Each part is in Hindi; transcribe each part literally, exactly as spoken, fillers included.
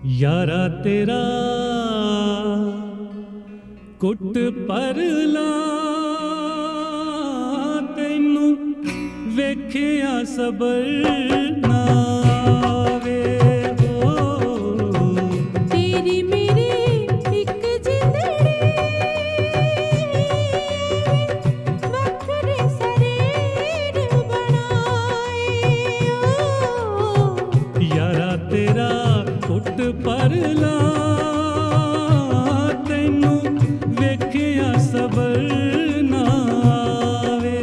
यारा तेरा कुट परला तैनू वेखिया सबर ना आवे हो। तेरी मेरी एक जिंदड़ी वखरे शरीर बनाए हो। यारा तेरा कुट परला तैनू वेखिया सबर ना आवे।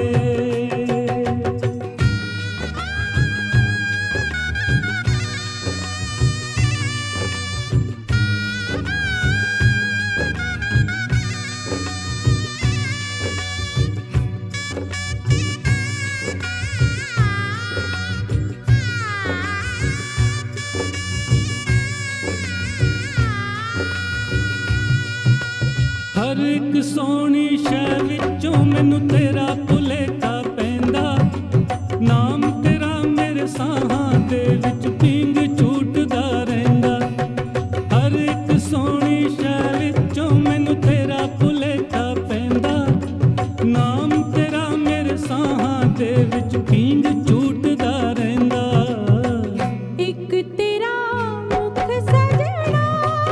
हर एक सोहनी शै विचों मैनू तेरा भुलेखा पैंदा। नाम तेरा मेरे साहां दे विच पींग झूटदा रहिंदा। हर एक सोहनी शै विचों मैनू तेरा भुलेखा पैंदा। नाम तेरा मेरे साहां दे विच पींग झूटदा रहिंदा। एक तेरा मुख सजना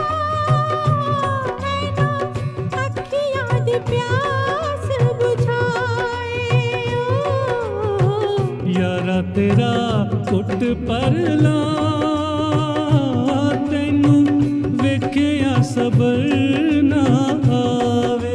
मैनू अखियां दी प्यास बुझाए हो। यारा तेरा कुट परला तैनू वेखिया सबर ना आवे।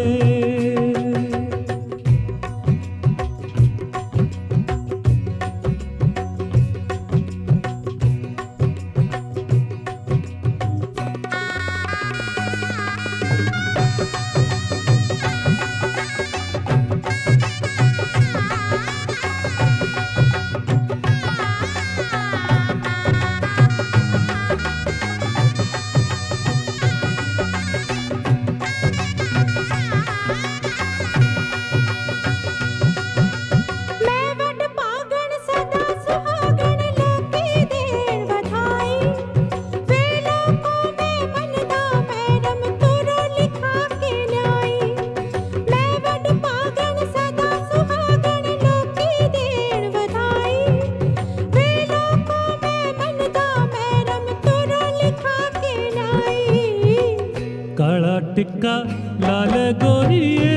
मैं वड पागण सदा सुहागण लोकी देण बधाई। वे लोकों में मनदा मैरम तुरो लिखा के ल्याई। मैं वड पागण सदा सुहागण लोकी देण बधाई। वे लोकों में मनदा मैरम तुरो लिखा के ल्याई। काला टिक्का लाल गोरीए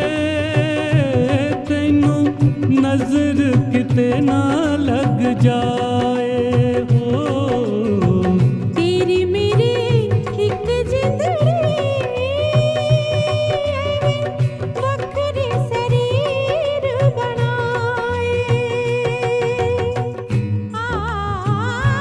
तैनू नजर किते ना लग जाए हो। तेरी मेरी एक जिंदड़ी वखरे शरीर बनाए। आ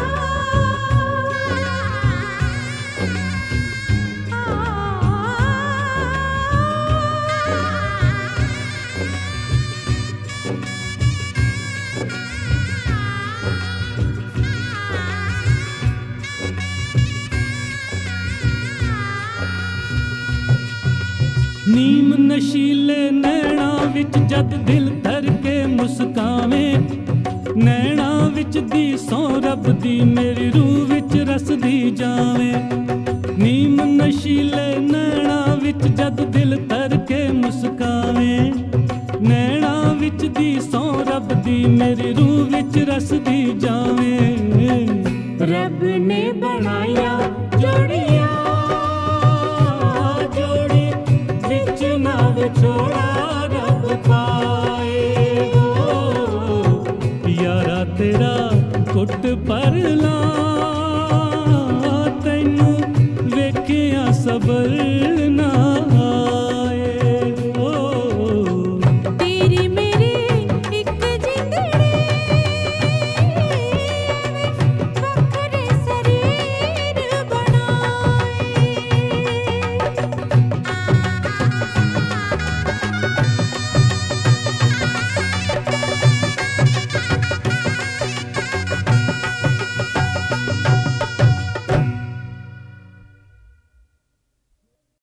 नीम नशीले नैणा विच जद दिल धर के मुस्कावे। नैणा विच दी सौ रब दी मेरी रूह विच रसदी जावे। नीम नशीले नैणा विच जद दिल धर के मुस्कावे। नैणा विच दी सौ रब दी मेरी रूह विच रसदी जावे। रब ने बनाया जोड़िया जोड़ी विच ना विछोड़ा रब पाए हो। यारा तेरा कुट